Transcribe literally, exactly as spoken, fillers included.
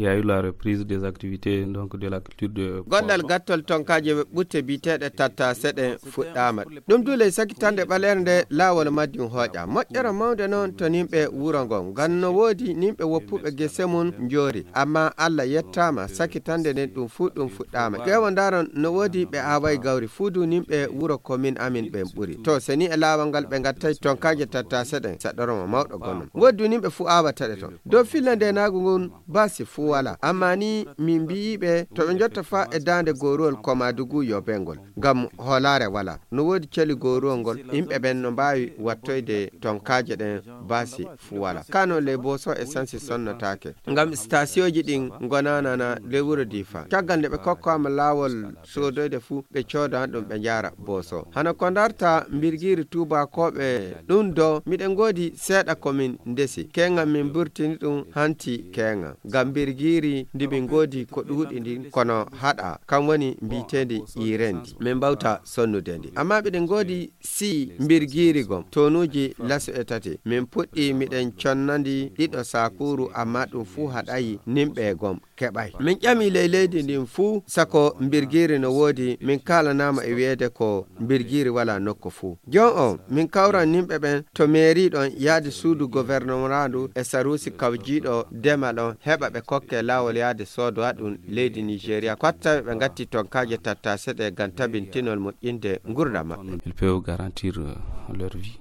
il y a eu la reprise des activités donc de la culture de gondal gattol tonkaje butte bitede tatta sede fuddama dum dule sakitande balernde lawol majjum hoja moƴƴere mawde non to nimbe wurongon ganno wodi nimbe woppube gesemun njori amma Allah yettama sakitande den dum fuddum fuddama kewo daron no wodi be awai gawri fudu nimbe wuro komin amin be buri to seni e lawol ngal be gattay tonkaje tatta sede sadoro mawdo gonnon woddu nimbe fu awata de to do filande nagu ngon basi fu wala amma ni min biibe to be jotta fa e dande gorol komadugu yo bengol gam holare wala no wodi celi gorol ngol imbe ben no bawi wattoyde tonkaje den basi fu wala kano le boso essence sonno take gam station ji din gonana na le wuro difa tagande be kokko am lawol sodoyde fu be cioda dum be jara boso hana kondarta mbirgiri tuba ko be dun do miden godi seda komin ndesi kenga min burtini dum hanti kenga gam birgiri ndibi ngodi ko dudi din kono hada kan woni mbitendi irendi min bawta sonnudendi amma biden godi si birgiri gom tonuji laso etati min puddi miden chonnandi dido sakuru amma dum fu hadayi nimbe gom kebay min ƴami leyleydi ndin fu sako birgiri no wodi min kala nama e wede ko birgiri wala nokko fu jon on min kawran nimbe ben to mairie don yaade suudu gouvernementu e sarusi kawjido dema don heba be kokke lawol yaade sodo adun leydi Nigeria kwatta be ngatti tonkaje tatta sede gantabintinol mo inde ngurda mabbe ils peuvent garantir leur vie.